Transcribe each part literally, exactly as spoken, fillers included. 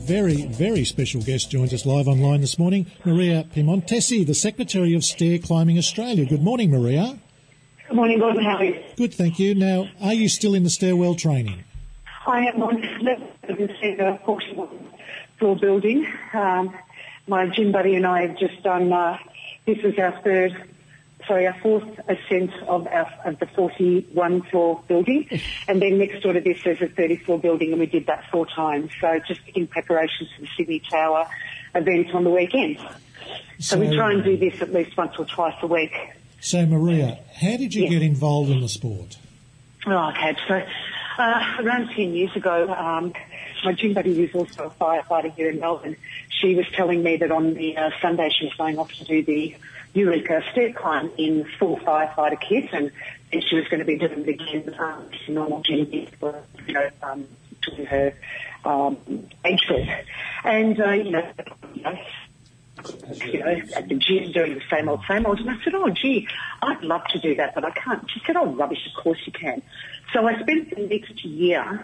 very, very special guest joins us live online this morning, Maria Piemontesi, the Secretary of Stair Climbing Australia. Good morning, Maria. Good morning, Gordon. How are you? Good, thank you. Now, are you still in the stairwell training? I am on level of the forty-one floor building. Um, my gym buddy and I have just done, uh, this is our third, sorry, our fourth ascent of, our, of the forty-one floor building. And then next door to this there's a thirty floor building, and we did that four times. So just in preparation for the Sydney Tower event on the weekend. So, so we try and do this at least once or twice a week. So, Maria, how did you yeah. get involved in the sport? Oh, okay. So, uh, around ten years ago, um, my gym buddy, who's also a firefighter here in Melbourne, she was telling me that on the uh, Sunday she was going off to do the Eureka stair climb in full firefighter kit, and, and she was going to be doing it again, um, normal gym for, you know, um, to her um, age group. And, uh, you know, you know, you know, at the gym doing the same old, same old. And I said, oh, gee, I'd love to do that, but I can't. She said, oh, rubbish, of course you can. So I spent the next year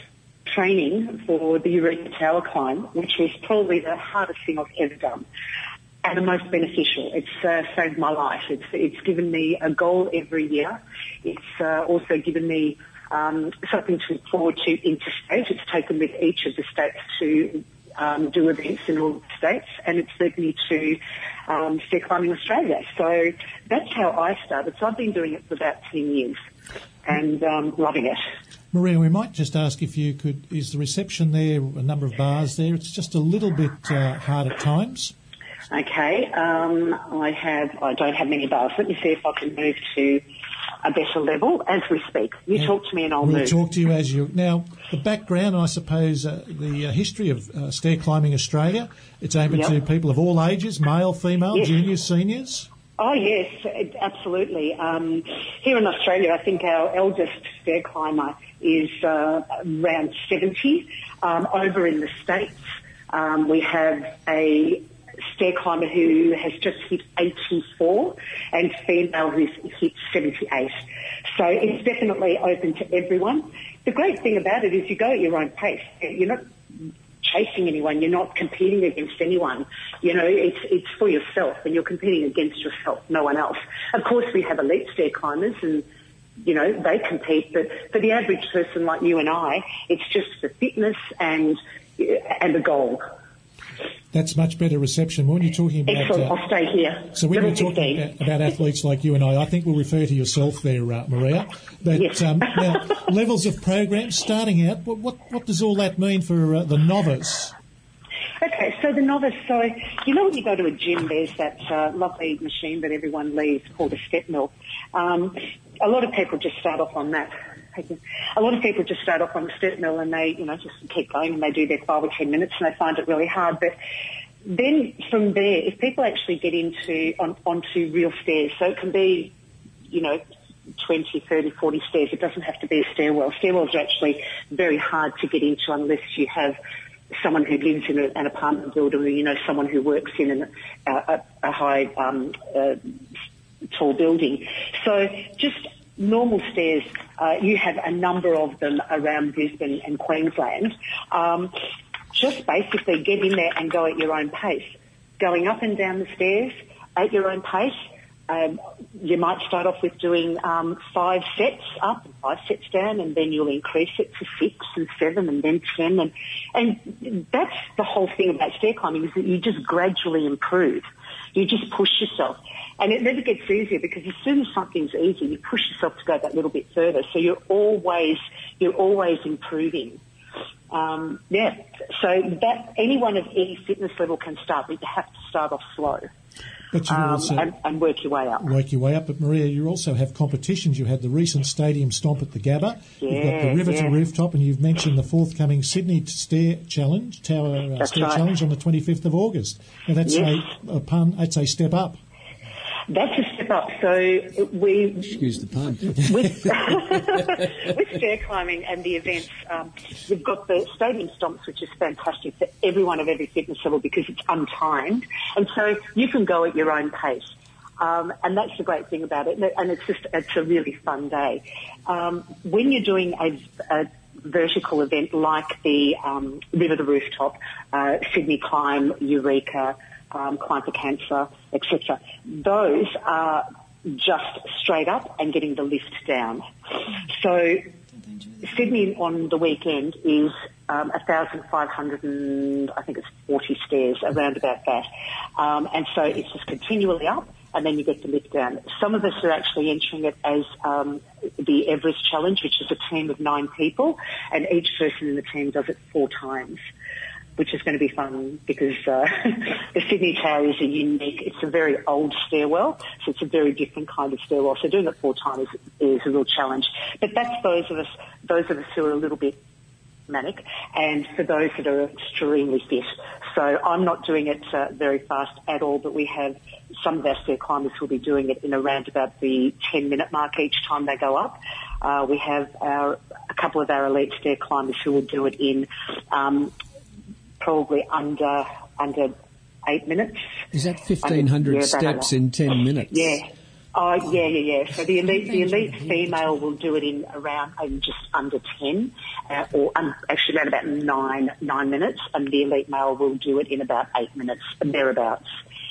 training for the Eureka Tower climb, which was probably the hardest thing I've ever done and the most beneficial. It's uh, saved my life. It's, it's given me a goal every year. It's uh, also given me um, something to look forward to interstate. It's taken me to each of the states to Um, do events in all the states, and it's led me to um, Stair Climbing Australia. So that's how I started. So I've been doing it for about ten years and um, loving it. Maria, we might just ask if you could, is the reception there, a number of bars there? It's just a little bit uh, hard at times. Okay, um, I have, I don't have many bars. Let me see if I can move to a better level as we speak. You yeah. talk to me and I'll we'll move. We'll talk to you as you... Now, the background, I suppose, uh, the uh, history of uh, Stair Climbing Australia, it's aimed yep. to people of all ages, male, female, yes. juniors, seniors? Oh, yes, it, absolutely. Um, here in Australia, I think our eldest stair climber is uh, around seventy. Um, over in the States, um, we have a stair climber who has just hit eighty-four and female who's hit seventy-eight. So it's definitely open to everyone. The great thing about it is you go at your own pace. You're not chasing anyone. You're not competing against anyone. You know, it's it's for yourself, and you're competing against yourself, no one else. Of course, we have elite stair climbers, and you know they compete. But for the average person like you and I, it's just for fitness and and a goal. That's much better reception. When you're talking about... Excellent, uh, I'll stay here. So when you're talking about, about athletes like you and I, I think we'll refer to yourself there, uh, Maria. But yes. um, now, levels of program, starting out, what, what, what does all that mean for uh, the novice? Okay, so the novice, so you know when you go to a gym, there's that uh, lovely machine that everyone leaves called a step mill. Um, a lot of people just start off on that. A lot of people just start off on the step mill and they, you know, just keep going and they do their five or ten minutes and they find it really hard. But then from there, if people actually get into on, onto real stairs, so it can be, you know, twenty, thirty, forty stairs. It doesn't have to be a stairwell. Stairwells are actually very hard to get into unless you have someone who lives in a, an apartment building or, you know, someone who works in an, a, a, a high, um, uh, tall building. So just normal stairs, uh, you have a number of them around Brisbane and Queensland. Um, just basically get in there and go at your own pace. Going up and down the stairs at your own pace. Um, you might start off with doing um, five sets up and five sets down, and then you'll increase it to six and seven and then ten. And, and that's the whole thing about stair climbing, is that you just gradually improve. You just push yourself. And it never gets easier, because as soon as something's easy, you push yourself to go that little bit further. So you're always, you're always improving. Um, yeah. So that anyone of any fitness level can start, but you have to start off slow. But you um, also and, and work your way up. Work your way up. But Maria, you also have competitions. You had the recent stadium stomp at the Gabba. Yeah, you've got the River yeah. to Rooftop, and you've mentioned the forthcoming Sydney Stair Challenge, Tower uh, Stair right. Challenge on the twenty-fifth of August. Now that's yes. a, a pun. That's a step up. That's a step up. So we... Excuse the pun. With, with stair climbing and the events, um, we've got the stadium stomps, which is fantastic for everyone of every fitness level because it's untimed. And so you can go at your own pace. Um, and that's the great thing about it. And it's just, it's a really fun day. Um, when you're doing a, a vertical event like the um, River to Rooftop, uh, Sydney Climb, Eureka, um, Climb for Cancer, et cetera. Those are just straight up and getting the lift down. So Sydney on the weekend is um, one thousand five hundred and I think it's forty stairs, around about that. Um, and so it's just continually up, and then you get the lift down. Some of us are actually entering it as um, the Everest Challenge, which is a team of nine people, and each person in the team does it four times, which is going to be fun because uh, the Sydney Tower is a unique, it's a very old stairwell, so it's a very different kind of stairwell. So doing it four times is, is a real challenge. But that's those of us, those of us who are a little bit manic, and for those that are extremely fit. So I'm not doing it uh, very fast at all, but we have some of our stair climbers who will be doing it in around about the ten minute mark each time they go up. Uh, we have our, a couple of our elite stair climbers who will do it in um, probably under under eight minutes. Is that fifteen hundred yeah, steps in ten minutes? Yeah. Oh, yeah, yeah, yeah. So the elite, the elite female will do it in around um, just under ten, uh, or um, actually around about nine nine minutes, and the elite male will do it in about eight minutes, thereabouts.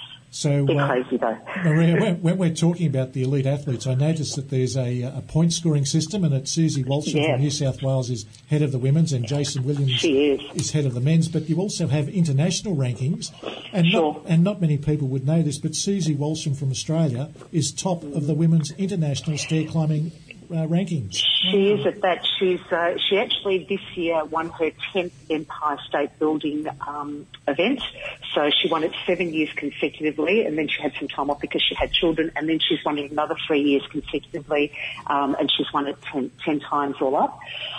So, They're uh, crazy though. Maria, when, when we're talking about the elite athletes, I noticed that there's a, a point scoring system, and that Susie Walsham yeah. from New South Wales is head of the women's, and Jason Williams she is. is head of the men's. But you also have international rankings, and sure. not, and not many people would know this, but Susie Walsham from Australia is top of the women's international stair climbing uh, rankings. She is at that. She's uh, she actually this year won her tenth Empire State Building um, event. So she won it seven years consecutively, and then she had some time off because she had children, and then she's won it another three years consecutively, um, and she's won it ten, ten times all up.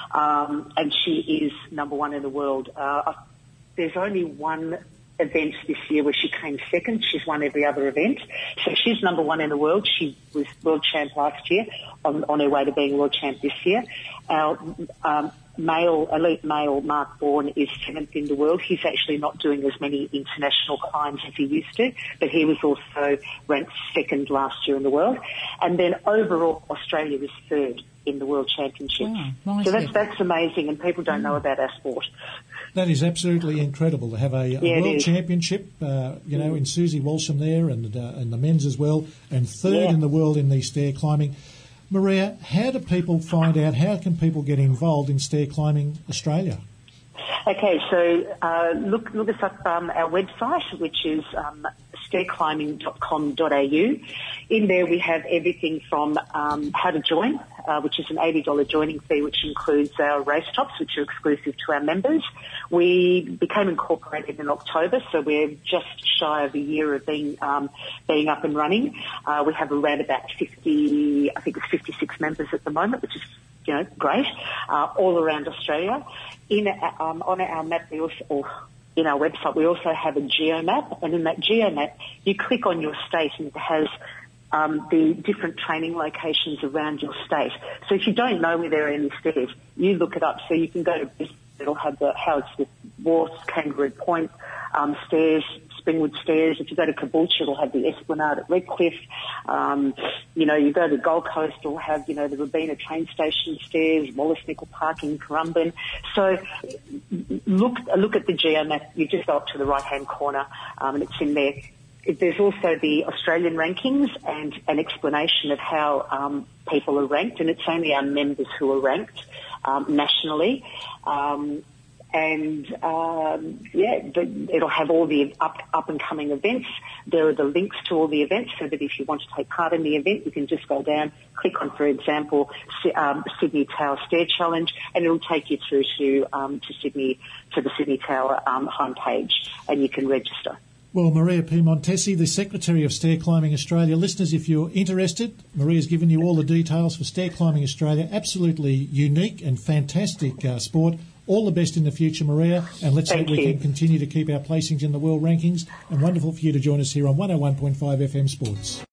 Um, and she is number one in the world. Uh, there's only one event this year where she came second. She's won every other event. So she's number one in the world. She was world champ last year, on, on her way to being world champ this year. Our um, male, elite male, Mark Bourne, is seventh in the world. He's actually not doing as many international climbs as he used to, but he was also ranked second last year in the world. And then overall, Australia is third in the World Championships. Oh, nice. So that's, that's amazing, and people don't know about our sport. That is absolutely incredible to have a, a yeah, World Championship, uh, you know, in Susie Walsham there, and, uh, and the men's as well, and third yeah. in the world in the stair climbing. Maria, how do people find out, how can people get involved in Stair Climbing Australia? Okay, so uh, look look us up um, our website, which is um, stair climbing dot com dot a u. In there we have everything from um, how to join, uh, which is an eighty dollars joining fee, which includes our race tops, which are exclusive to our members. We became incorporated in October, so we're just shy of a year of being um, being up and running. Uh, we have around about fifty, I think it's fifty-six members at the moment, which is, you know, great, uh, all around Australia. In um, on our map, we also, or in our website, we also have a geo map, and in that geo map, you click on your state, and it has um, the different training locations around your state. So if you don't know where there are any stairs, you look it up. So you can go to Brisbane, it'll have the Howard Smith Wharf, Kangaroo Point um, stairs, Springwood Stairs. If you go to Caboolture, it'll have the Esplanade at Redcliffe. Um, you know, you go to Gold Coast, it'll have, you know, the Robina train station stairs, Wallace Nickel Park in Currumbin. So look, look at the geo map. You just go up to the right-hand corner, um, and it's in there. There's also the Australian rankings and an explanation of how um, people are ranked, and it's only our members who are ranked um, nationally. Um, And, um, yeah, the, it'll have all the up, up and coming events. There are the links to all the events so that if you want to take part in the event, you can just go down, click on, for example, um, Sydney Tower Stair Challenge, and it'll take you through to, um, to Sydney, to the Sydney Tower, um, homepage, and you can register. Well, Maria Piemontesi, the Secretary of Stair Climbing Australia. Listeners, if you're interested, Maria's given you all the details for Stair Climbing Australia. Absolutely unique and fantastic uh, sport. All the best in the future, Maria, and let's Thank hope we you. can continue to keep our placings in the world rankings. And wonderful for you to join us here on one oh one point five F M Sports.